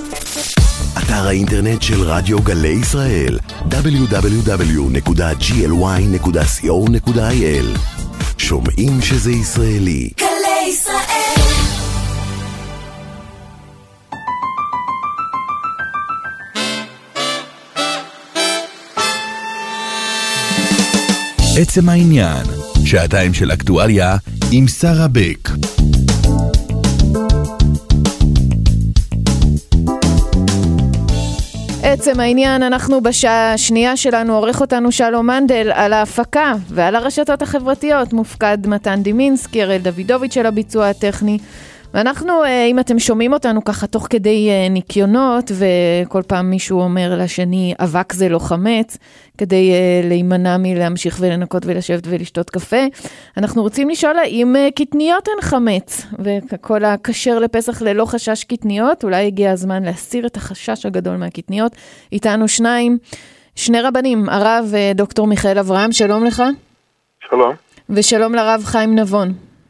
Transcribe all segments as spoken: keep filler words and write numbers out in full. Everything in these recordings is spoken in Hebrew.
אתר האינטרנט של רדיו גלי ישראל דאבליו דאבליו דאבליו נקודה ג'י אל וואי נקודה סי או נקודה איי אל. שומעים שזה ישראלי. גלי ישראל. עצם העניין, שעתיים של אקטואליה עם שרה בק. עצם העניין, אנחנו בשעה השנייה שלנו, עורך אותנו שלום מנדל, על ההפקה ועל הרשתות החברתיות, מופקד מתן דימינסקי, הראל דוידוביץ' של הביצוע הטכני. ואנחנו, אם אתם שומעים אותנו ככה תוך כדי ניקיונות, וכל פעם מישהו אומר לשני, אבק זה לא חמץ, כדי להימנע מלהמשיך ולנקות ולשבת ולשתות קפה, אנחנו רוצים לשאול האם קטניות הן חמץ, וכל הכשר לפסח ללא חשש קטניות, אולי הגיע הזמן להסיר את החשש הגדול מהקטניות. איתנו שניים, שני רבנים, הרב דוקטור מיכאל אברהם, שלום לך. שלום. ושלום לרב חיים נבון.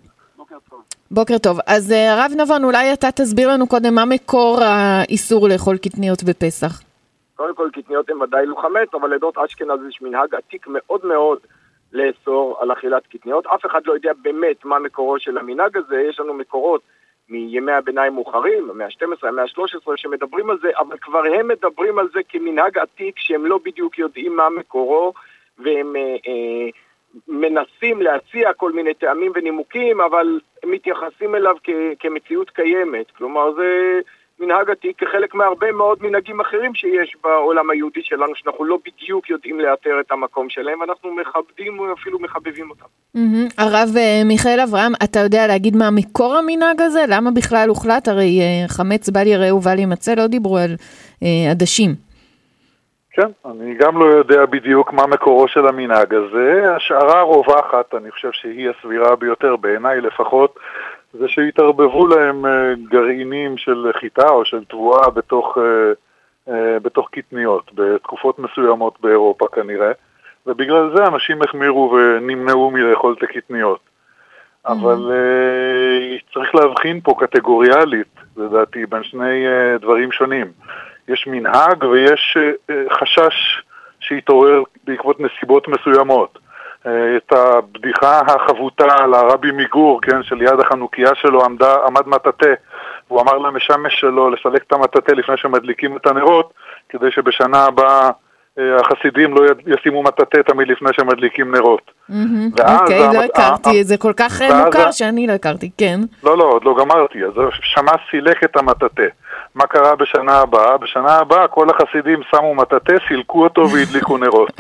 בוקר טוב. אז הרב נבון, אולי אתה תסביר לנו קודם מה מקור האיסור לאכול קטניות בפסח. קודם כל, קטניות הן ודאי לא חמץ, אבל לדעות אשכנז יש מנהג עתיק מאוד מאוד לאסור על אכילת קטניות. אף אחד לא יודע באמת מה מקורו של המנהג הזה. יש לנו מקורות מימי הביניים מאוחרים, המאה ה-שתים עשרה, המאה ה-שלוש עשרה, שמדברים על זה, אבל כבר הם מדברים על זה כמנהג עתיק, שהם לא בדיוק יודעים מה מקורו, והם אה, אה, מנסים להציע כל מיני טעמים ונימוקים, אבל הם מתייחסים אליו כ- כמציאות קיימת. כלומר, זה מנהג עתיק כחלק מהרבה מאוד מנהגים אחרים שיש בעולם היהודי שלנו, שאנחנו לא בדיוק יודעים לאתר את המקום שלהם, ואנחנו מכבדים ואפילו מחבבים אותם. Mm-hmm. הרב מיכאל אברהם, אתה יודע להגיד מה מקור המנהג הזה? למה בכלל הוחלט? הרי חמץ בל יראה ובל ימצא, לא דיברו על עדשים. כן, אני גם לא יודע בדיוק מה מקורו של המנהג הזה. השערה הרווחת, אני חושב שהיא הסבירה ביותר בעיניי לפחות, זה שהתערבבו להם גרעינים של חיטה או של תבואה בתוך, בתוך קטניות, בתקופות מסוימות באירופה כנראה, ובגלל זה אנשים החמירו ונמנעו מלאכול את הקטניות. אבל צריך להבחין פה קטגוריאלית, לדעתי, בין שני דברים שונים. יש מנהג ויש חשש שהתעורר בעקבות נסיבות מסוימות. את הבדיחה החבוטה על הרבי מגור, כן, שליד החנוכיה שלו עמדה, עמד מטאטה, הוא אמר למשמש שלו לסלק את המטאטה לפני שמדליקים את הנרות, כדי שבשנה הבאה החסידים לא ישימו מטאטה תמיד לפני שמדליקים נרות. אוקיי, לא הכרתי, זה כל כך מוכר שאני לא הכרתי, כן. לא, לא, עוד לא גמרתי, אז שמע סילק את המטאטה. מה קרה בשנה הבאה? בשנה הבאה כל החסידים שמו מטאטה, סילקו אותו והדליקו נרות.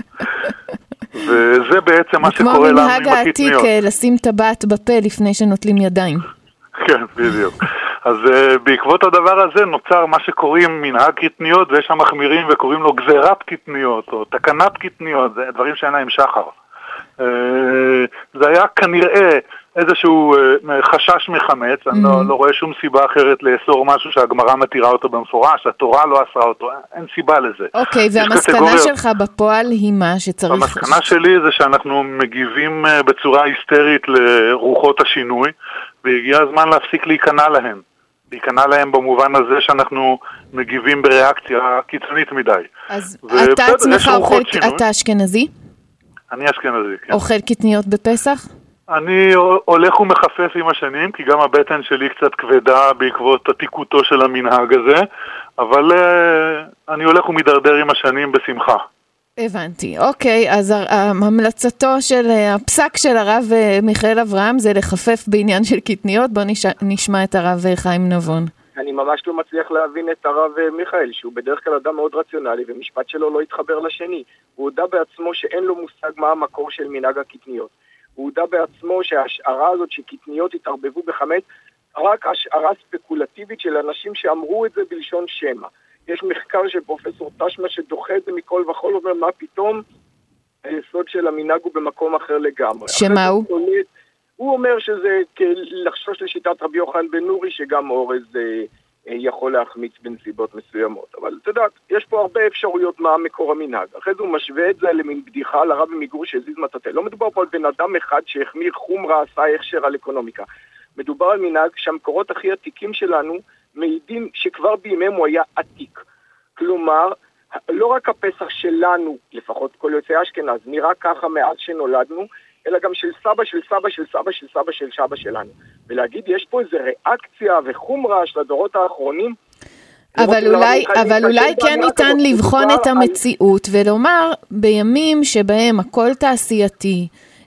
וזה בעצם מה שקורה לנו עם הקטניות. כמו מנהג העתיק לשים טבעת בפה לפני שנוטלים ידיים. כן, בדיוק. אז uh, בעקבות הדבר הזה נוצר מה שקוראים מנהג קטניות, ויש שם מחמירים וקוראים לו גזירת קטניות, או תקנת קטניות, זה דברים שאין להם שחר. Uh, זה היה כנראה איזשהו uh, חשש מחמץ, mm-hmm. אני לא, לא רואה שום סיבה אחרת לאסור משהו שהגמרא מתירה אותו במפורש, התורה לא אסרה אותו, אין סיבה לזה. אוקיי, okay, והמסקנה קטגוריה... שלך בפועל היא מה שצריך... המסקנה שלי זה שאנחנו מגיבים uh, בצורה היסטרית לרוחות השינוי, והגיע הזמן להפסיק להיכנע להם. להיכנע להם במובן הזה שאנחנו מגיבים בריאקציה קיצונית מדי. אז אתה עצמך אוכל, אתה אשכנזי? אני אשכנזי, כן. אוכל קטניות בפסח? אני הולך ומחפף עם השנים, כי גם הבטן שלי קצת כבדה בעקבות עתיקותו של המנהג הזה, אבל uh, אני הולך ומדרדר עם השנים בשמחה. הבנתי, אוקיי, אז המלצתו של, הפסק של הרב מיכאל אברהם זה לחפף בעניין של קטניות. בוא נש... נשמע את הרב חיים נבון. אני ממש לא מצליח להבין את הרב מיכאל, שהוא בדרך כלל אדם מאוד רציונלי, ומשפט שלו לא יתחבר לשני. הוא הודע בעצמו שאין לו מושג מה המקור של מנהג הקטניות. הוא הודע בעצמו שההשערה הזאת שקטניות התערבבו בחמץ, רק השערה ספקולטיבית של אנשים שאמרו את זה בלשון שמה. יש מחקר של פרופסור תשמה שדוחה את זה מכל וכל, אומר מה פתאום היסוד של המנהג הוא במקום אחר לגמרי. שמה הוא? הוא אומר שזה לחשוש לשיטת רבי יוחנן בן נורי, שגם אורז אה, יכול להחמיץ בנסיבות מסוימות. אבל אתה יודע, יש פה הרבה אפשרויות מה מקור המנהג. אחרי זה הוא משווה את זה למין בדיחה על הרבי מגור שהזיז מטאטה. לא מדובר פה על בן אדם אחד שהחמיר חומרה, עשה הכשר על אקונומיקה. מדובר על מנהג שהמקורות הכי עתיקים שלנו מעידים שכבר בימיהם הוא היה עתיק. כלומר, לא רק הפסח שלנו, לפחות כל יוצאי אשכנז, נראה ככה מאז שנולדנו, אלא גם של סבא, של סבא, של סבא, של סבא, של סבא שלנו. ולהגיד, יש פה איזו ריאקציה וחומרה של הדורות האחרונים. אבל אולי, אבל אולי כן ניתן לבחון את המציאות ולומר, בימים שבהם הכל תעשייתי,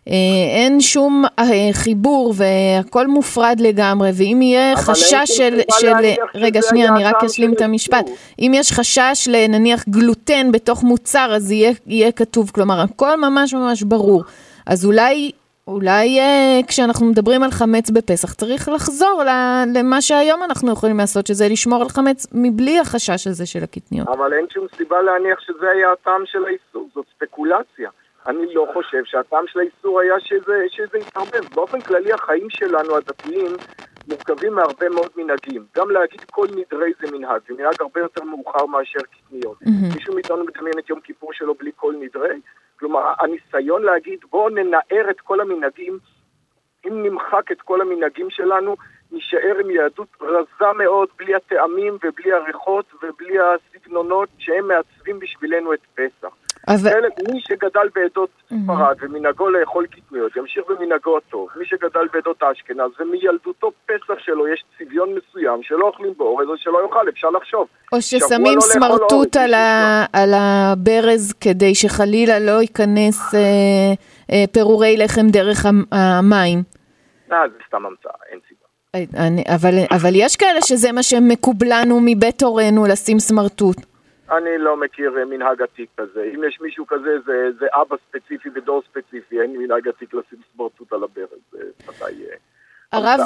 אין שום חיבור והכל מופרד לגמרי, ואם יהיה חשש של, של רגע שנייה, אני רק אשלים את המשפט, אם יש חשש לנניח גלוטן בתוך מוצר, אז יהיה, יהיה כתוב, כלומר, הכל ממש ממש ברור. אז אולי, אולי כשאנחנו מדברים על חמץ בפסח, צריך לחזור למה שהיום אנחנו יכולים לעשות, שזה לשמור על חמץ מבלי החשש הזה של הקטניות. אבל אין שום סיבה להניח שזה היה הטעם של האיסור, זאת ספקולציה. אני לא חושב שהטעם של האיסור היה שזה, שזה יתערבב. באופן כללי החיים שלנו הדתיים מורכבים מהרבה מאוד מנהגים. גם להגיד כל נדרי זה מנהג, זה מנהג הרבה יותר מאוחר מאשר קטניות. Mm-hmm. מישהו מאיתנו מדמיין את יום כיפור שלו בלי כל נדרי? כלומר, הניסיון להגיד בואו ננער את כל המנהגים, אם נמחק את כל המנהגים שלנו, נשאר עם יהדות רזה מאוד, בלי הטעמים ובלי הריחות ובלי הסגנונות שהם מעצבים בשבילנו את פסח. אבל... מי שגדל בעדות ספרד ומנהגו לאכול קטניות, ימשיך במנהגו הטוב. מי שגדל בעדות אשכנז ומילדותו פסח שלו יש צביון מסוים שלא אוכלים באורז או שלא יאכל, אפשר לחשוב. או ששמים סמרטוט על, ה... על הברז כדי שחלילה לא ייכנס אה, אה, פירורי לחם דרך המים. אה, זה סתם המצאה, אין סיבה. אני, אבל, אבל יש כאלה שזה מה שמקובלנו מבית הורינו לשים סמרטוט. אני לא מכיר מנהג עתיק כזה. אם יש מישהו כזה, זה, זה אבא ספציפי ודור ספציפי. אין מנהג עתיק לשים סמרטוט על הברז. זה ודאי... הרב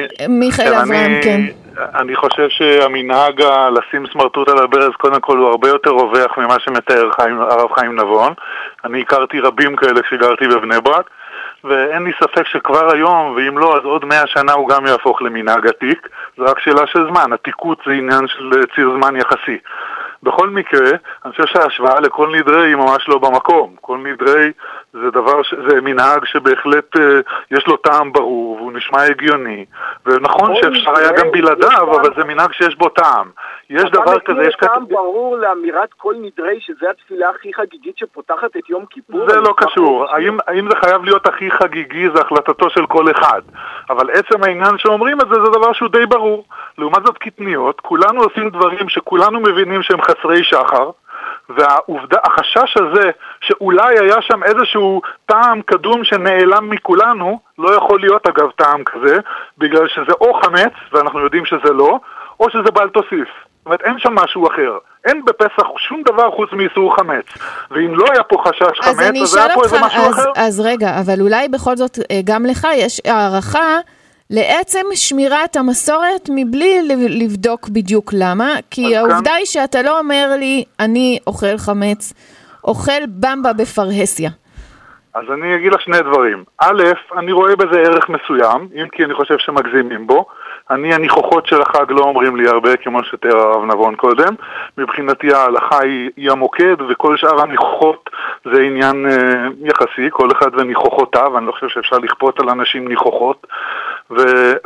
מיכאל אברהם, כן. אני חושב שהמנהג לשים סמרטוט על הברז, קודם כל הוא הרבה יותר רווח ממה שמתאר הרב חיים נבון. אני הכרתי רבים כאלה כשגרתי בבני ברק, ואין לי ספק שכבר היום, ואם לא, אז עוד מאה שנה הוא גם יהפוך למנהג עתיק. זה רק שאלה של זמן. עתיקות זה עניין של ציר זמן יחסי. בכל מקרה, אני חושב שההשוואה לכל נדרי היא ממש לא במקום. כל נדרי זה דבר, ש... זה מנהג שבהחלט uh, יש לו טעם ברור, והוא נשמע הגיוני, ונכון שאפשר היה גם בלעדיו, אבל זה מנהג שיש בו טעם. יש דבר כזה, יש טעם ברור לאמירת כל נדרי, שזה התפילה הכי חגיגית שפותחת את יום כיפור? זה לא קשור. האם, האם זה חייב להיות הכי חגיגי, זה החלטתו של כל אחד. אבל עצם העניין שאומרים את זה, זה דבר שהוא די ברור. לעומת זאת קטניות, כולנו עושים דברים שכולנו מבינים שהם חסרי שחר, והעובדה, החשש הזה שאולי היה שם איזשהו טעם קדום שנעלם מכולנו, לא יכול להיות אגב טעם כזה, בגלל שזה או חמץ, ואנחנו יודעים שזה לא, או שזה בעל תוסיף. זאת אומרת, אין שם משהו אחר. אין בפסח שום דבר חוץ מאיסור חמץ. ואם לא היה פה חשש חמץ, אז היה פה איזה משהו אז, אחר. אז רגע, אבל אולי בכל זאת גם לך יש הערכה לעצם שמירת המסורת מבלי לבדוק בדיוק למה, כי העובדה היא שאתה לא אומר לי, אני אוכל חמץ, אוכל במבה בפרהסיה. אז אני אגיד לך שני דברים. א', אני רואה בזה ערך מסוים, אם כי אני חושב שמגזימים בו. אני, הניחוחות של החג לא אומרים לי הרבה, כמו שתיאר הרב נבון קודם. מבחינתי ההלכה היא, היא המוקד, וכל שאר הניחוחות זה עניין אה, יחסי, כל אחד וניחוחותיו, אני לא חושב שאפשר לכפות על אנשים ניחוחות. ו,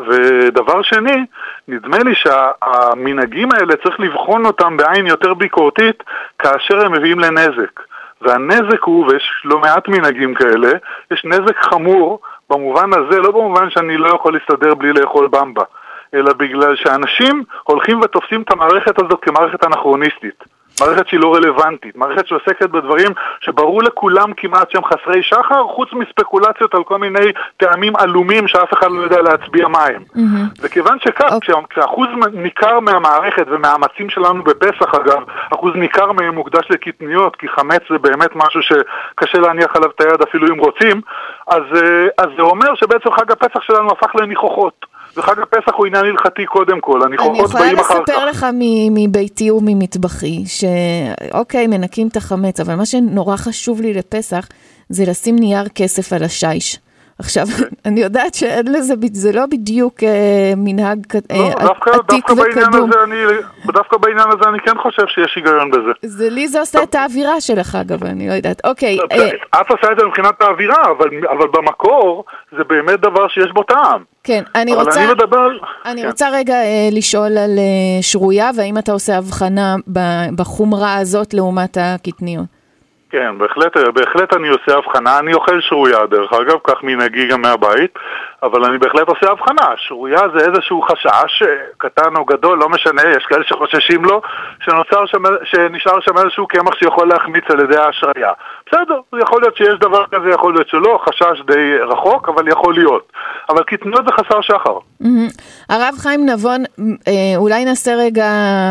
ודבר שני, נדמה לי שהמנהגים האלה צריך לבחון אותם בעין יותר ביקורתית, כאשר הם מביאים לנזק. והנזק הוא, ויש לא מעט מנהגים כאלה, יש נזק חמור במובן הזה, לא במובן שאני לא יכול להסתדר בלי לאכול במבה, אלא בגלל שאנשים הולכים ותופסים את המערכת הזאת כמערכת אנכרוניסטית. מערכת שהיא לא רלוונטית, מערכת שעוסקת בדברים שברור לכולם כמעט שהם חסרי שחר, חוץ מספקולציות על כל מיני טעמים עלומים שאף אחד לא יודע להצביע מהם. Mm-hmm. וכיוון שכך, okay. כשאחוז ניכר מהמערכת ומהאמצים שלנו בפסח אגב, אחוז ניכר מהם מוקדש לקטניות, כי חמץ זה באמת משהו שקשה להניח עליו את היד אפילו אם רוצים, אז, אז זה אומר שבעצם חג הפסח שלנו הפך לניחוחות. וחג הפסח הוא עניין הלכתי קודם כל, הניחוחות באים אחר כך. אני יכולה לספר לך מביתי וממטבחי, שאוקיי, מנקים את החמץ, אבל מה שנורא חשוב לי לפסח, זה לשים נייר כסף על השיש. עכשיו, אני יודעת שאין לזה, זה לא בדיוק מנהג עתיק וקדום. דווקא בעניין הזה אני כן חושב שיש היגיון בזה. זה לי זה עושה את האווירה שלך, אגב, אני לא יודעת. אוקיי. את עושה את זה מבחינת האווירה, אבל במקור זה באמת דבר שיש בו טעם. כן, אני רוצה, אני רוצה רגע לשאול על שרויה, והאם אתה עושה הבחנה בחומרה הזאת לעומת הקטניות? כן, בהחלט, בהחלט אני עושה הבחנה, אני אוכל שרויה דרך אגב, כך מנהגי גם מהבית, אבל אני בהחלט עושה הבחנה, שרויה זה איזשהו חשש, קטן או גדול, לא משנה, יש כאלה שחוששים לו, שנוצר שם, שנשאר שם איזשהו קמח שיכול להחמיץ על ידי ההשריה. בסדר, יכול להיות שיש דבר כזה, יכול להיות שלא, חשש די רחוק, אבל יכול להיות. אבל קטניות זה חסר שחר. הרב חיים נבון, אולי נעשה רגע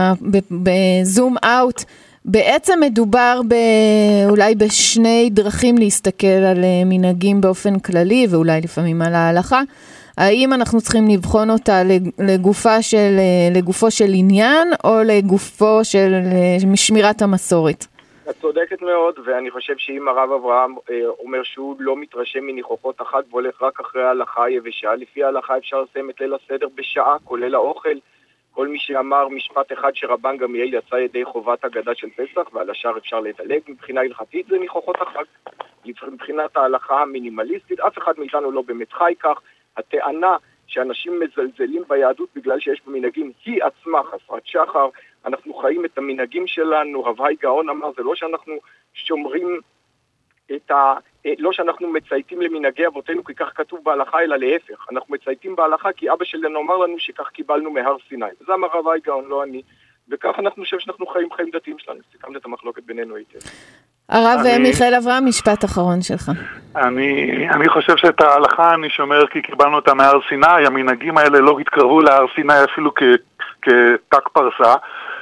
בזום אאוט, בעצם מדובר אולי בשני דרכים להסתכל על מנהגים באופן כללי, ואולי לפעמים על ההלכה. האם אנחנו צריכים לבחון אותה לגופה של, לגופו של עניין, או לגופו של שמירת המסורת? את צודקת מאוד, ואני חושב שאם הרב אברהם אומר שהוא לא מתרשם מניחוחות החג, והולך רק אחרי ההלכה היבשה, לפי ההלכה אפשר לסיים את ליל הסדר בשעה, כולל האוכל. כל מי שאמר משפט אחד שרבן גמליאל יצא ידי חובת הגדה של פסח, ועל השאר אפשר לדלג, מבחינה הלכתית זה ניחוחות החג. מבחינת ההלכה המינימליסטית, אף אחד מאיתנו לא באמת חי כך. הטענה שאנשים מזלזלים ביהדות בגלל שיש במנהגים היא עצמה חסרת שחר. אנחנו חיים את המנהגים שלנו, הווי גאון אמר, זה לא שאנחנו שומרים את ה... לא שאנחנו מצייתים למנהגי אבותינו כי כך כתוב בהלכה, אלא להפך. אנחנו מצייתים בהלכה כי אבא שלנו אמר לנו שכך קיבלנו מהר סיני. זה אמר הווי גאון, לא אני. וכך אנחנו חושב שאנחנו חיים חיים דתיים שלנו. סיכמת את המחלוקת בינינו היטב. הרב מיכאל אברהם, משפט אחרון שלך. אני, אני חושב שאת ההלכה אני שומר כי קיבלנו אותה מהר סיני. המנהגים האלה לא התקרבו להר סיני אפילו כתק פרסה.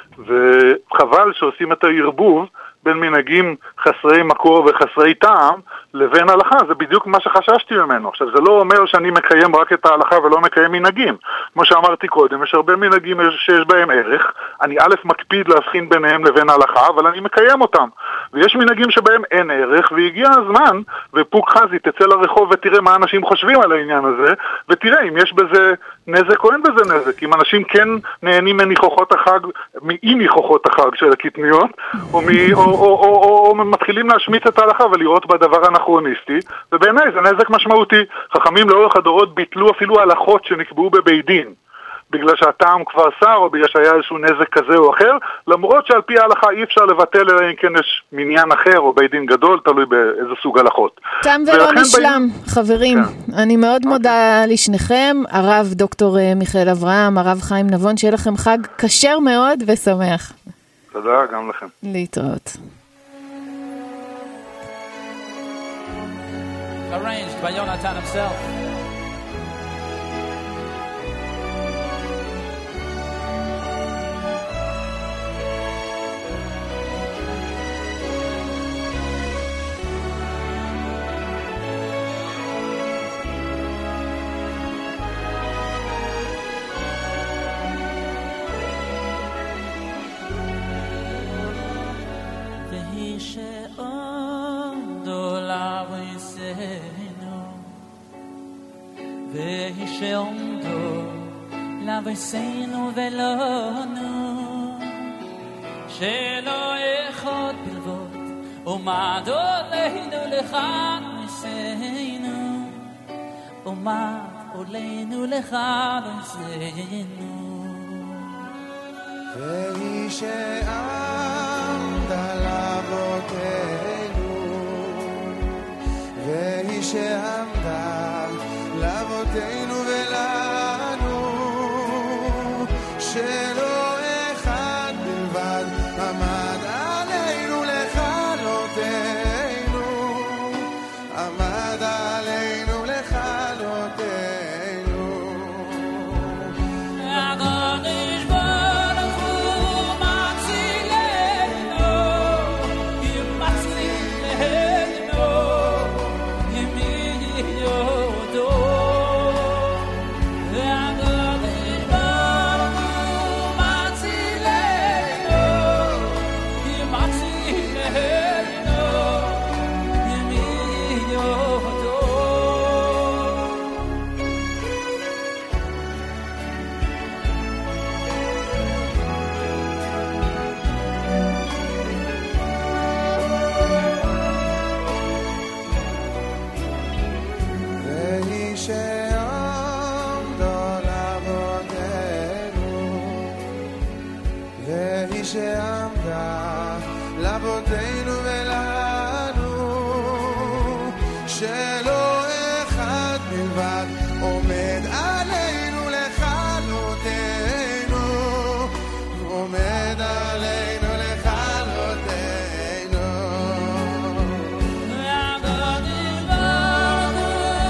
וחבל שעושים את הערבוב בין מנהגים חסרי מקור וחסרי טעם לבין הלכה, זה בדיוק מה שחששתי ממנו. עכשיו, זה לא אומר שאני מקיים רק את ההלכה ולא מקיים מנהגים. כמו שאמרתי קודם, יש הרבה מנהגים שיש בהם ערך, אני א' מקפיד להבחין ביניהם לבין ההלכה, אבל אני מקיים אותם. ויש מנהגים שבהם אין ערך, והגיע הזמן, ופוק חזי תצא לרחוב ותראה מה אנשים חושבים על העניין הזה, ותראה אם יש בזה נזק או אין בזה נזק. אם אנשים כן נהנים מניחוחות החג, מאי ניחוחות החג של הקטניות, או, מ, או, או, או, או, או מתחילים להשמיץ את ההלכה ולראות בדבר אנכרוניסטי, ובעיניי זה נזק משמעותי. חכמים לאורך הדורות ביטלו אפילו הלכות שנקבעו בבית דין, בגלל שהטעם כבר שר, או בגלל שהיה איזשהו נזק כזה או אחר, למרות שעל פי ההלכה אי אפשר לבטל, אלא אם כן יש מניין אחר, או בית דין גדול, תלוי באיזה סוג הלכות. תם ולא נשלם, ב... חברים. כן. אני מאוד מודה לשניכם, הרב דוקטור מיכאל אברהם, הרב חיים נבון, שיהיה לכם חג כשר מאוד ושמח. תודה, גם לכם. להתראות. Arranged by Yonatan himself. שעומדו לבסנו ולנו שלא אחד בלבוד עומד עלינו לך נשינו עומד עלינו לך נשינו והיא שעמדה לאבותינו והיא שעמדה לאבותינו ולנו שלא אחד בלבד עמד עלינו לכלותנו עמד עלינו לכלותנו הקדוש ברוך הוא מצילנו ימצילנו ימינו עמדה לאבותינו ולנו, שלא אחד בלבד עומד עלינו לכלותנו, עומד עלינו לכלותנו. אדון יבנו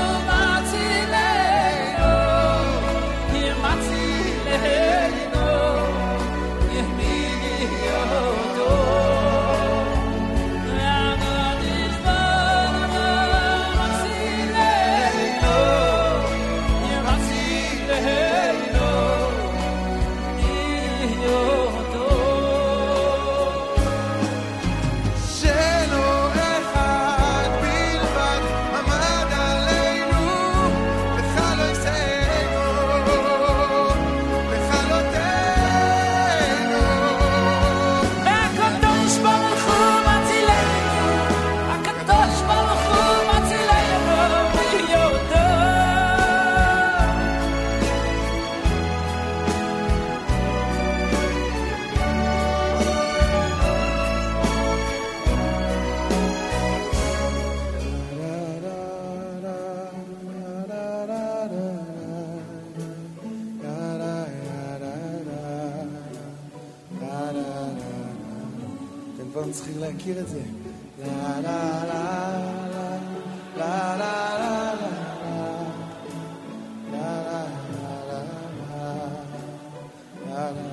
מצילנו, ימצילנו, יחמיני אותו. אדון יבנו מצילנו, ימצילנו, אותו. שלא אחד בלבד עמד עלינו לכלותנו, לכלותנו. הקדוש ברוך הוא מצילנו, הקדוש ברוך הוא מצילנו, בהיותו. אתם כבר צריכים להכיר את זה. לה לה לה לה לה לה לה לה לה לה.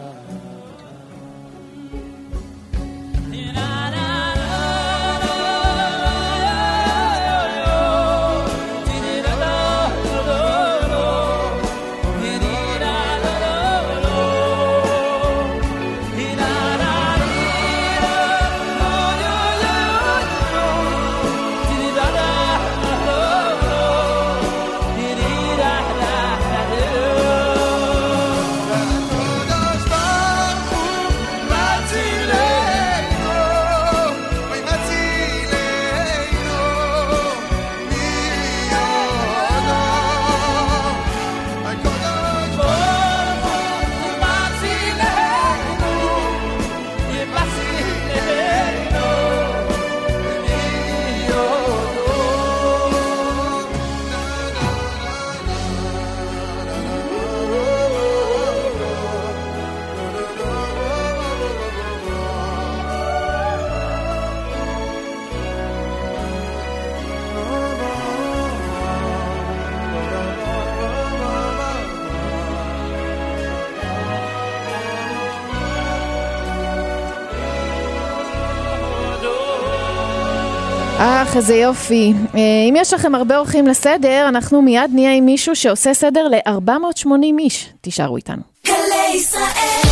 אך, איזה יופי. אם יש לכם הרבה אורחים לסדר, אנחנו מיד נהיה עם מישהו שעושה סדר ל-ארבע מאות ושמונים איש. תישארו איתנו. גלי ישראל.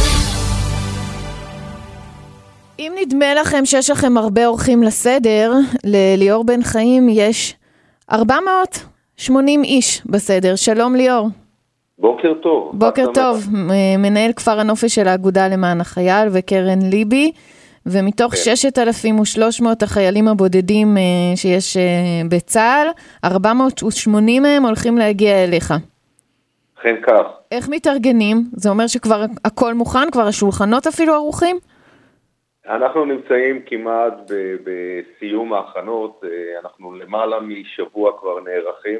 אם נדמה לכם שיש לכם הרבה אורחים לסדר, לליאור בן חיים יש ארבע מאות ושמונים איש בסדר. שלום ליאור. בוקר טוב. בוקר טוב. מנהל כפר הנופש של האגודה למען החייל וקרן ליבי. ומתוך ששת אלפים ושלוש מאות החיילים הבודדים שיש בצה"ל, ארבע מאות ושמונים מהם הולכים להגיע אליך. כן כך. איך מתארגנים? זה אומר שכבר הכל מוכן, כבר השולחנות אפילו ערוכים? אנחנו נמצאים כמעט ב- בסיום ההכנות, אנחנו למעלה משבוע כבר נערכים,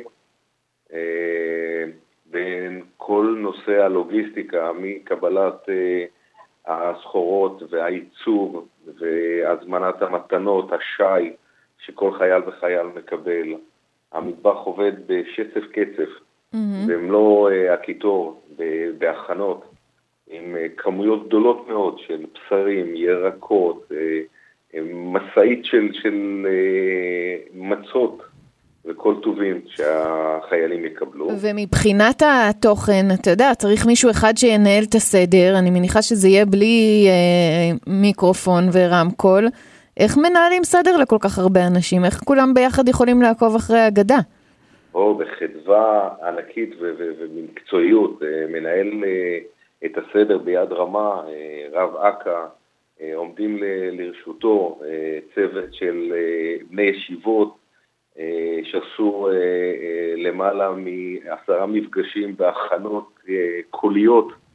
בין כל נושא הלוגיסטיקה, מקבלת הסחורות והייצור והזמנת המתנות, השי שכל חייל וחייל מקבל. המטבח עובד בשצף קצף, mm-hmm. במלוא הקיטור, בהכנות, עם כמויות גדולות מאוד של בשרים, ירקות, מסעית של, של מצות וכל טובים שהחיילים יקבלו. ומבחינת התוכן, אתה יודע, צריך מישהו אחד שינהל את הסדר, אני מניחה שזה יהיה בלי אה, מיקרופון ורמקול. איך מנהלים סדר לכל כך הרבה אנשים? איך כולם ביחד יכולים לעקוב אחרי האגדה? או, בחדווה ענקית ו- ו- ומקצועיות, מנהל את הסדר ביד רמה, רב אקה, עומדים ל- לרשותו צוות של בני ישיבות, שעשו למעלה מעשרה מפגשים בהכנות קוליות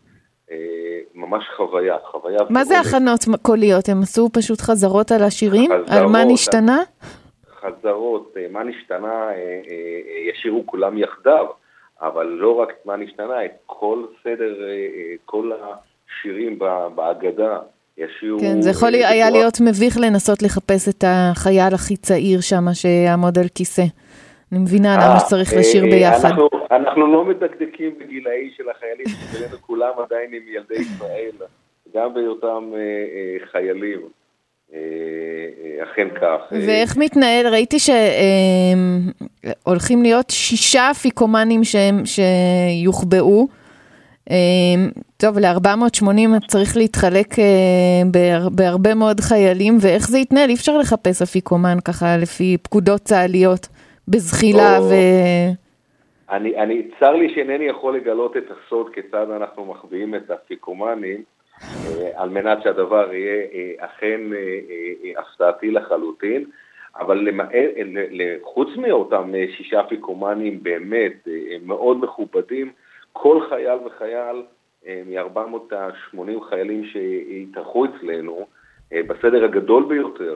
ממש חוויה, חוויה. מה זה הכנות קוליות? הם עשו פשוט חזרות על השירים? על מה נשתנה? חזרות, מה נשתנה, ישירו כולם יחדיו, אבל לא רק מה נשתנה, את כל סדר, כל השירים בהגדה ישירו... כן, זה יכול היה להיות מביך לנסות לחפש את החייל הכי צעיר שם שיעמוד על כיסא. אני מבינה למה שצריך לשיר ביחד. אנחנו, אנחנו לא מדקדקים בגילאי של החיילים, שבאמת כולם עדיין עם ילדי ישראל, גם בהיותם חיילים. אכן כך. ואיך מתנהל? ראיתי שהולכים להיות שישה אפיקומנים שיוחבאו. טוב, ל-ארבע מאות ושמונים צריך להתחלק בהרבה מאוד חיילים, ואיך זה יתנהל? אי אפשר לחפש אפיקומן ככה לפי פקודות צה"ליות בזחילה ו... אני, אני, צר לי שאינני יכול לגלות את הסוד כיצד אנחנו מחביאים את האפיקומנים, על מנת שהדבר יהיה אכן הפתעתי לחלוטין, אבל חוץ מאותם שישה אפיקומנים באמת מאוד מכובדים, כל חייל וחייל מ-ארבע מאות ושמונים חיילים שהתארחו אצלנו, בסדר הגדול ביותר,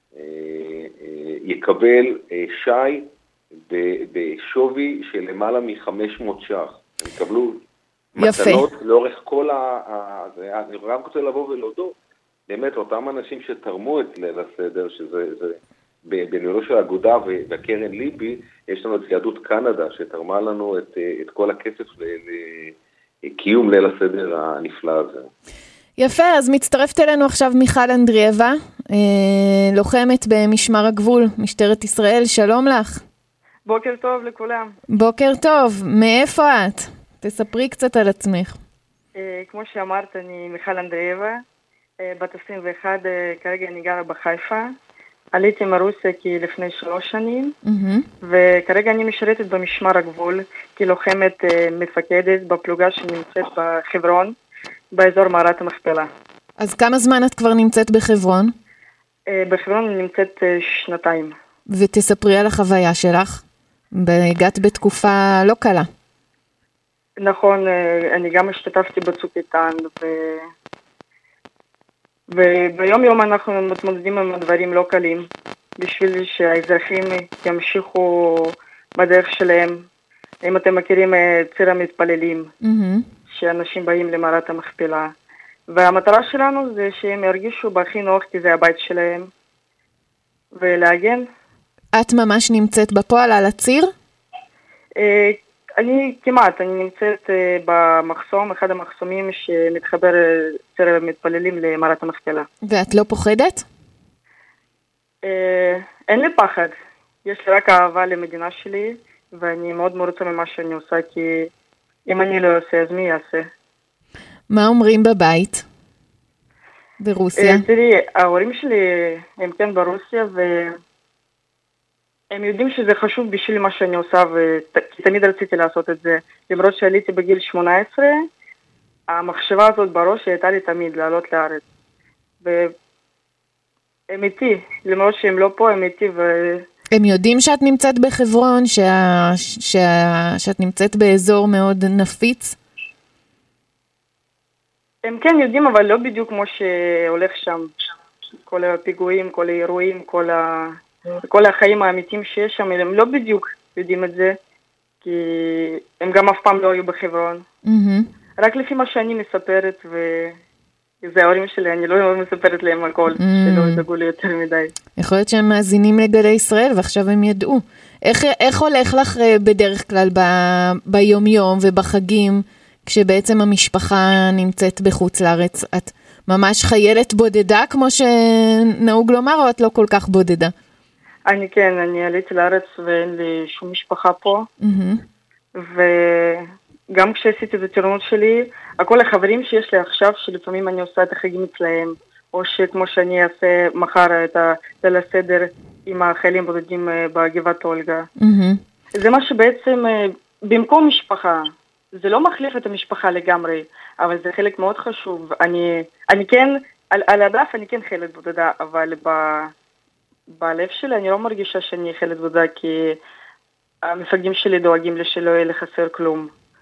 יקבל שי בשווי של למעלה מ-חמש מאות ש"ח. הם יקבלו מתנות לאורך כל ה... אני רק רוצה לבוא ולהודות, באמת, אותם אנשים שתרמו את ליל הסדר, שזה בניהולו של האגודה והקרן ליבי, יש לנו את יהדות קנדה, שתרמה לנו את, את כל הכסף לקיום ליל הסדר הנפלא הזה. יפה, אז מצטרפת אלינו עכשיו מיכל אנדריאבה, לוחמת במשמר הגבול, משטרת ישראל, שלום לך. בוקר טוב לכולם. בוקר טוב, מאיפה את? תספרי קצת על עצמך. כמו שאמרת, אני מיכל אנדריאבה, בת עשרים ואחת, כרגע אני גרה בחיפה. עליתי מרוסיה לפני שלוש שנים, וכרגע אני משרתת במשמר הגבול, כלוחמת מפקדת בפלוגה שנמצאת בחברון, באזור מערת המכפלה. אז כמה זמן את כבר נמצאת בחברון? בחברון אני נמצאת שנתיים. ותספרי על החוויה שלך. הגעת בתקופה לא קלה. נכון, אני גם השתתפתי בצוק איתן, ו... וביום יום אנחנו מתמודדים עם דברים לא קלים, בשביל שהאזרחים ימשיכו בדרך שלהם. אם אתם מכירים ציר המתפללים, mm-hmm. שאנשים באים למערת המכפלה. והמטרה שלנו זה שהם ירגישו בהכי נוח, כי זה הבית שלהם, ולהגן. את ממש נמצאת בפועל על הציר? אני כמעט, אני נמצאת במחסום, אחד המחסומים שמתחבר ציר המתפללים למערת המכפלה. ואת לא פוחדת? אין לי פחד. יש לי רק אהבה למדינה שלי, ואני מאוד מרוצה ממה שאני עושה, כי אם אני לא עושה, אז מי יעשה? מה אומרים בבית? ברוסיה? תראי, ההורים שלי הם כן ברוסיה, והם יודעים שזה חשוב בשביל מה שאני עושה, כי תמיד רציתי לעשות את זה. למרות שעליתי בגיל שמונה עשרה, המחשבה הזאת בראש הייתה לי תמיד לעלות לארץ. והם איתי, למרות שהם לא פה, הם איתי ו... הם יודעים שאת נמצאת בחברון, שה... שה... שאת נמצאת באזור מאוד נפיץ? הם כן יודעים, אבל לא בדיוק כמו שהולך שם. כל הפיגועים, כל האירועים, כל, ה... כל החיים האמיתיים שיש שם, הם לא בדיוק יודעים את זה, כי הם גם אף פעם לא היו בחברון. Mm-hmm. רק לפי מה שאני מספרת, וזה ההורים שלי, אני לא מספרת להם הכל, mm-hmm. שלא ידאגו לי יותר מדי. יכול להיות שהם מאזינים לגלי ישראל, ועכשיו הם ידעו. איך, איך הולך לך בדרך כלל ב... ביום יום ובחגים, כשבעצם המשפחה נמצאת בחוץ לארץ? את ממש חיילת בודדה, כמו שנהוג לומר, או את לא כל כך בודדה? אני כן, אני עליתי לארץ ואין לי שום משפחה פה. Mm-hmm. וגם כשעשיתי את הטירונות שלי, הכל החברים שיש לי עכשיו, שלפעמים אני עושה את החגים אצלהם, או שכמו שאני אעשה מחר את ליל הסדר עם החיילים בודדים בגבעת אולגה. Mm-hmm. זה מה שבעצם, במקום משפחה, זה לא מחליף את המשפחה לגמרי, אבל זה חלק מאוד חשוב. אני, אני כן, על, על הדף אני כן חיילת בודדה, אבל ב, בלב שלי אני לא מרגישה שאני חיילת בודדה, כי המפקדים שלי דואגים לי שלא יהיה לחסר כלום.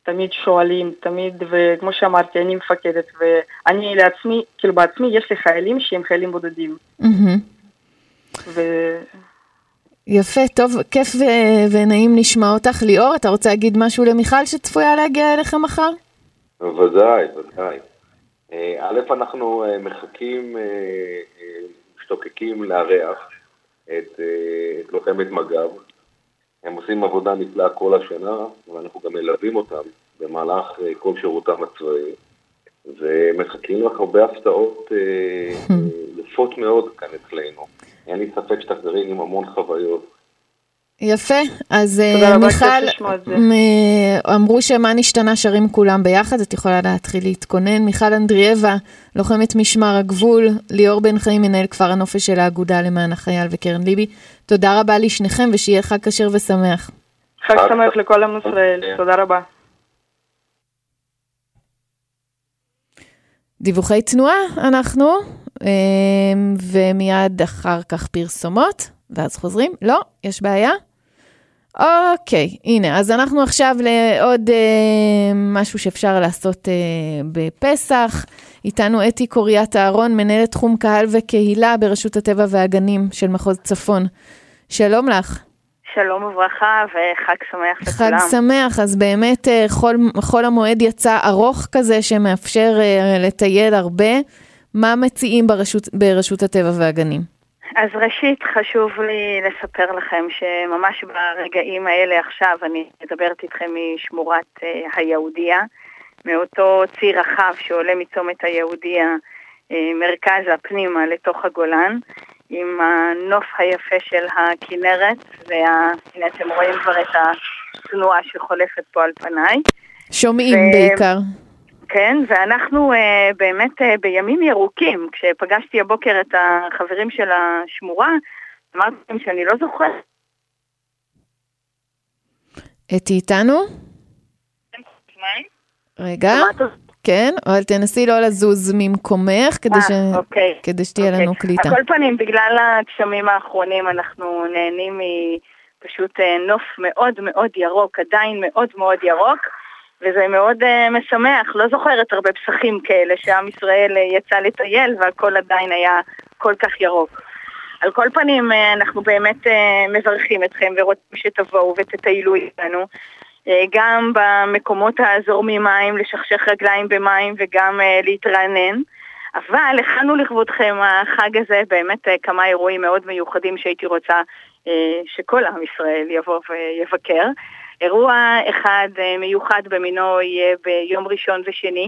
תמיד שואלים, תמיד, וכמו שאמרתי, אני מפקדת, ואני לעצמי, כאילו בעצמי, יש לי חיילים שהם חיילים בודדים. ו... יפה, טוב, כיף ו- ונעים לשמוע אותך. ליאור, אתה רוצה להגיד משהו למיכל שצפויה להגיע אליך מחר? ודאי, ודאי. א', אנחנו מחכים, משתוקקים לארח את, את לוחמת מג"ב. הם עושים עבודה נפלאה כל השנה, ואנחנו גם מלווים אותם במהלך כל שירותם הצבאי, ומחכים לך הרבה הפתעות יפות מאוד כאן אצלנו. אין לי ספק שתחזרי עם המון חוויות. יפה, אז מיכל, אמרו שמה נשתנה שרים כולם ביחד, את יכולה להתחיל להתכונן. מיכל אנדריאבה, לוחמת משמר הגבול, ליאור בן חיים, מנהל כפר הנופש של האגודה למען החייל, וקרן ליבי, תודה רבה לשניכם, ושיהיה חג כשר ושמח. חג שמח לכל עם ישראל, תודה רבה. דיווחי תנועה אנחנו, ומיד אחר כך פרסומות, ואז חוזרים. לא, יש בעיה? אוקיי, הנה, אז אנחנו עכשיו לעוד אה, משהו שאפשר לעשות אה, בפסח. איתנו אתי קוריית אהרון, מנהלת תחום קהל וקהילה ברשות הטבע והגנים של מחוז צפון. שלום לך. שלום וברכה וחג שמח לכולם. חג שמח, אז באמת חול, חול המועד יצא ארוך כזה שמאפשר אה, לטייל הרבה. מה מציעים ברשות, ברשות הטבע והגנים? אז ראשית חשוב לי לספר לכם שממש ברגעים האלה עכשיו אני מדברת איתכם משמורת uh, היהודיה, מאותו ציר רחב שעולה מצומת היהודיה uh, מרכז הפנימה לתוך הגולן, עם הנוף היפה של הכנרת, והנה אתם רואים כבר את התנועה שחולפת פה על פניי. שומעים ו... בעיקר. כן, ואנחנו uh, באמת uh, בימים ירוקים, כשפגשתי הבוקר את החברים של השמורה, אמרתי להם שאני לא זוכרת. אתי איתנו? רגע, כן, אבל תנסי לא לזוז ממקומך, כדי, ש... אוקיי. כדי שתהיה אוקיי. לנו קליטה. על כל פנים, בגלל הגשמים האחרונים, אנחנו נהנים מפשוט נוף מאוד מאוד ירוק, עדיין מאוד מאוד ירוק, וזה מאוד uh, משמח, לא זוכרת הרבה פסחים כאלה שעם ישראל uh, יצא לטייל והכל עדיין היה כל כך ירוק. על כל פנים uh, אנחנו באמת uh, מברכים אתכם ורוצים שתבואו ותטיילו איתנו, uh, גם במקומות הזורמים מים, לשכשך רגליים במים וגם uh, להתרענן, אבל הכנו לכבודכם החג הזה באמת uh, כמה אירועים מאוד מיוחדים שהייתי רוצה uh, שכל עם ישראל יבוא ויבקר. אירוע אחד מיוחד במינו יהיה ביום ראשון ושני,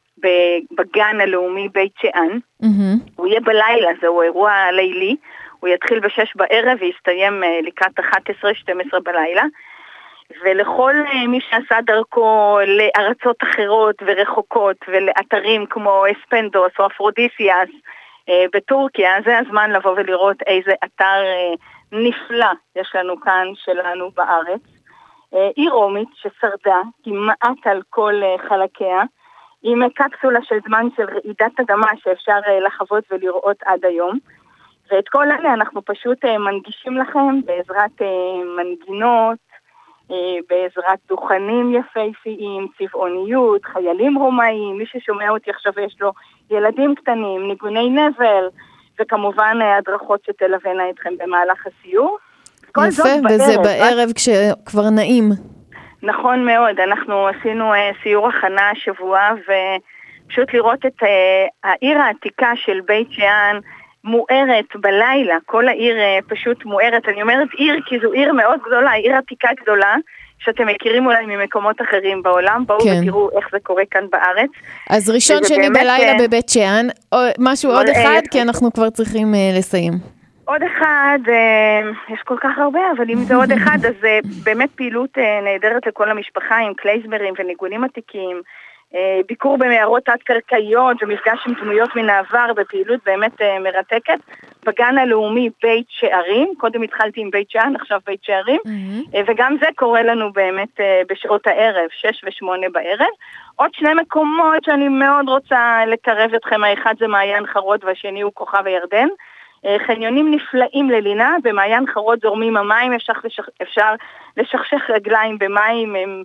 בגן הלאומי בית שאן. Mm-hmm. הוא יהיה בלילה, זהו אירוע לילי, הוא יתחיל בשש בערב ויסתיים לקראת אחת עשרה שתים עשרה בלילה, ולכל מי שעשה דרכו לארצות אחרות ורחוקות ולאתרים כמו אספנדוס או אפרודיסיאס בטורקיה, זה הזמן לבוא ולראות איזה אתר נפלא יש לנו כאן שלנו בארץ. עיר רומית ששרדה כמעט על כל חלקיה, עם קפסולה של זמן של רעידת אדמה שאפשר לחוות ולראות עד היום. ואת כל אלה אנחנו פשוט מנגישים לכם בעזרת מנגינות, בעזרת דוכנים יפהפיים, צבעוניות, חיילים רומאים, מי ששומע אותי עכשיו יש לו ילדים קטנים, ניגוני נבל, וכמובן הדרכות שתלווינה אתכם במהלך הסיור. יפה, וזה בערב כשכבר נעים. נכון מאוד, אנחנו עשינו סיור הכנה השבוע, ופשוט לראות את העיר העתיקה של בית שאן מוארת בלילה, כל העיר פשוט מוארת, אני אומרת עיר כי זו עיר מאוד גדולה, עיר עתיקה גדולה, שאתם מכירים אולי ממקומות אחרים בעולם, בואו כן. ותראו איך זה קורה כאן בארץ. אז ראשון שני בלילה בבית שאן, משהו עוד אחד, כי אנחנו כבר צריכים לסיים. עוד אחד, יש כל כך הרבה, אבל אם זה עוד אחד, אז באמת פעילות נהדרת לכל המשפחה עם קלייזמרים וניגונים עתיקים, ביקור במערות תת-קרקעיות ומפגש עם דמויות מן העבר בפעילות באמת מרתקת, בגן הלאומי בית שערים, קודם התחלתי עם בית שאן, עכשיו בית שערים, mm-hmm. וגם זה קורה לנו באמת בשעות הערב, שש ושמונה בערב. עוד שני מקומות שאני מאוד רוצה לקרב אתכם, האחד זה מעיין חרוד והשני הוא כוכב הירדן, חניונים נפלאים ללינה, במעיין חרוד זורמים המים, אפשר, לשכ... אפשר לשכשך רגליים במים, הם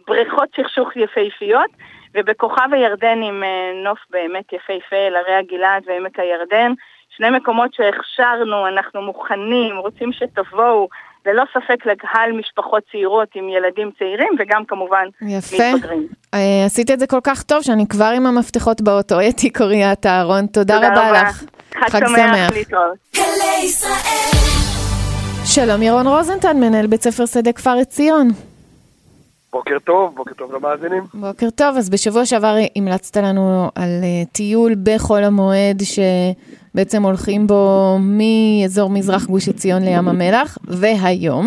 בריכות שכשוך יפהפיות, ובכוכב הירדן עם נוף באמת יפהפה, הרי הגלעד ועמק הירדן, שני מקומות שהכשרנו, אנחנו מוכנים, רוצים שתבואו, ללא ספק לקהל משפחות צעירות עם ילדים צעירים, וגם כמובן יפה. מתבגרים. עשית את זה כל כך טוב, שאני כבר עם המפתחות באוטו. אתי קוריאת אהרון, תודה, תודה רבה רבה לך. חג, חג שמח להתראות. גלי ישראל. שלום ירון רוזנטל, מנהל בית ספר שדה כפר עציון. בוקר טוב, בוקר טוב למאזינים. בוקר טוב, אז בשבוע שעבר המלצת לנו על טיול בחול המועד, שבעצם הולכים בו מאזור מזרח גוש עציון לים המלח, והיום?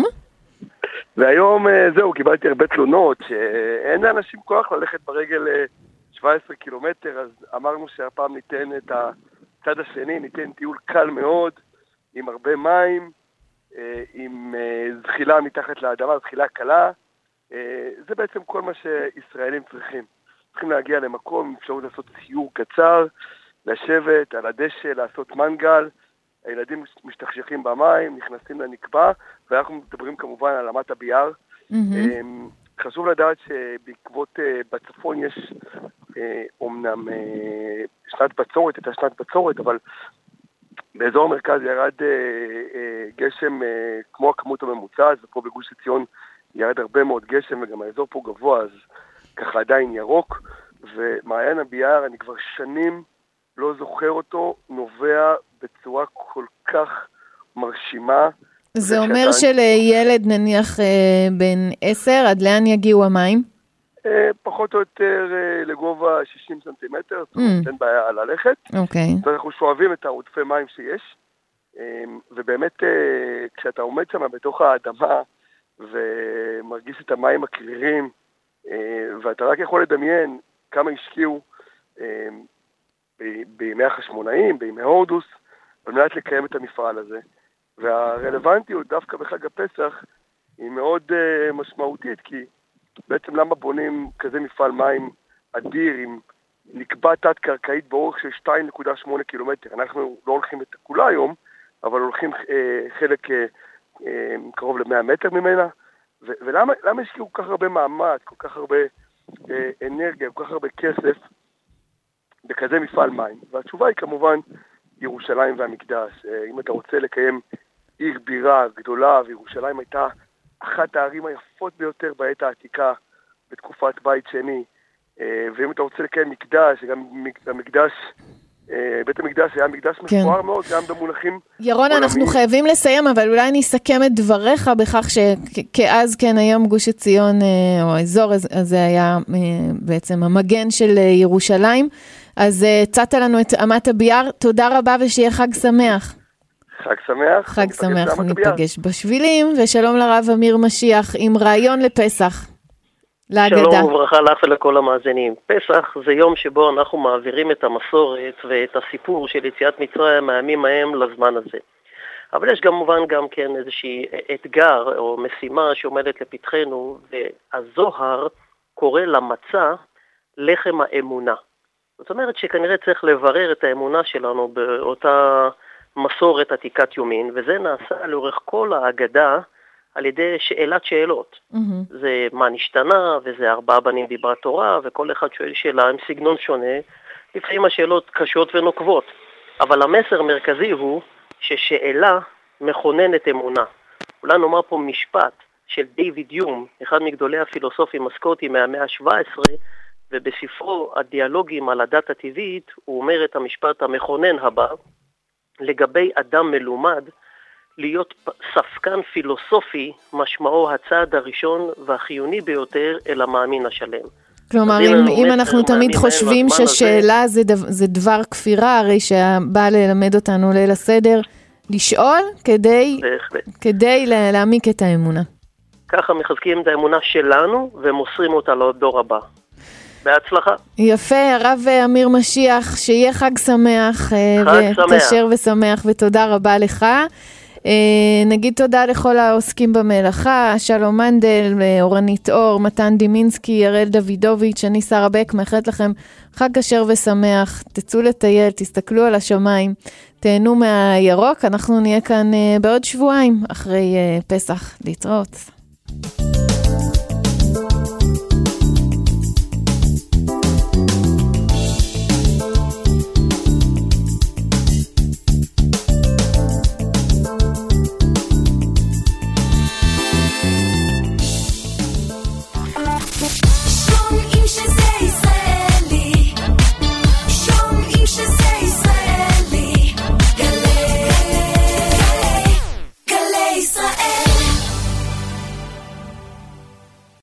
והיום זהו, קיבלתי הרבה תלונות, שאין לאנשים כוח ללכת ברגל שבע עשרה קילומטר, אז אמרנו שהפעם ניתן את הצד השני, ניתן טיול קל מאוד, עם הרבה מים, עם זחילה מתחת לאדמה, זחילה קלה, זה בעצם כל מה שישראלים צריכים. צריכים להגיע למקום, אפשרות לעשות סיור קצר, לשבת על הדשא, לעשות מנגל, הילדים משתכשכים במים, נכנסים לנקבה, ואנחנו מדברים כמובן על אמת הביאר. Mm-hmm. חשוב לדעת שבעקבות בצפון יש אומנם שנת בצורת, את השנת בצורת, אבל באזור המרכז ירד גשם כמו הכמות הממוצעת, ופה בגוש עציון ירד הרבה מאוד גשם, וגם האזור פה גבוה, אז ככה עדיין ירוק, ומעיין הביאר, אני כבר שנים לא זוכר אותו, נובע בצורה כל כך מרשימה. זה אומר שלילד נניח בן עשר, עד לאן יגיעו המים? פחות או יותר לגובה שישים סנטימטר, זאת אומרת, אין בעיה ללכת. אוקיי. אנחנו שואבים את העודפי מים שיש, ובאמת כשאתה עומד שם בתוך האדמה, ומרגיש את המים הקרירים, ואתה רק יכול לדמיין כמה השקיעו בימי החשמונאים, בימי הורדוס, על מנת לקיים את המפעל הזה. והרלוונטיות דווקא בחג הפסח היא מאוד משמעותית, כי בעצם למה בונים כזה מפעל מים אדיר עם נקבע תת קרקעית באורך של שתיים נקודה שמונה קילומטר. אנחנו לא הולכים את כולה היום, אבל הולכים חלק קרוב ל-מאה מטר ממנה, ו- ולמה למה השקיעו כל כך הרבה מאמץ, כל כך הרבה אה, אנרגיה, כל כך הרבה כסף בכזה מפעל מים? והתשובה היא כמובן ירושלים והמקדש. אה, אם אתה רוצה לקיים עיר בירה גדולה, וירושלים הייתה אחת הערים היפות ביותר בעת העתיקה, בתקופת בית שני, אה, ואם אתה רוצה לקיים מקדש, גם המקדש, בית המקדש היה מקדש מפואר מאוד, גם במונחים... ירון, אנחנו חייבים לסיים, אבל אולי אני אסכם את דבריך בכך שכאז כן היום גוש עציון, או האזור הזה היה בעצם המגן של ירושלים, אז צאת לנו את אמת הביאר, תודה רבה ושיהיה חג שמח. חג שמח. חג שמח, ניפגש בשבילים, ושלום לרב אמיר משיח עם רעיון לפסח. להגדה. שלום וברכה לך ולכל המאזינים. פסח זה יום שבו אנחנו מעבירים את המסורת ואת הסיפור של יציאת מצרים מהימים ההם לזמן הזה. אבל יש כמובן גם כן איזושהי אתגר או משימה שעומדת לפתחנו, והזוהר קורא למצה לחם האמונה. זאת אומרת שכנראה צריך לברר את האמונה שלנו באותה מסורת עתיקת יומין, וזה נעשה לאורך כל ההגדה על ידי שאלת שאלות. Mm-hmm. זה מה נשתנה, וזה ארבעה בנים דיברה תורה, וכל אחד שואל שאלה עם סגנון שונה. לפעמים השאלות קשות ונוקבות, אבל המסר המרכזי הוא ששאלה מכוננת אמונה. אולי נאמר פה משפט של דיוויד יום, אחד מגדולי הפילוסופים הסקוטים מהמאה ה-שבע עשרה, ובספרו הדיאלוגים על הדת הטבעית, הוא אומר את המשפט המכונן הבא, לגבי אדם מלומד, להיות ספקן פילוסופי משמעו הצעד הראשון והחיוני ביותר אל המאמין השלם. כלומר, אם, אם אנחנו תמיד חושבים ששאלה הזה, זה, זה דבר כפירה, הרי שבא ללמד אותנו ליל הסדר, לשאול כדי, כדי להעמיק את האמונה. ככה מחזקים את האמונה שלנו ומוסרים אותה לדור הבא. בהצלחה. יפה, הרב אמיר משיח, שיהיה חג שמח. חג שמח. ותשר ושמח, ותודה רבה לך. נגיד תודה לכל העוסקים במלאכה, שלום מנדל, אורנית אור, מתן דימינסקי, יראל דוידוביץ', אני שרה בק, מאחלת לכם חג כשר ושמח, תצאו לטייל, תסתכלו על השמיים, תהנו מהירוק, אנחנו נהיה כאן בעוד שבועיים אחרי פסח, להתראות.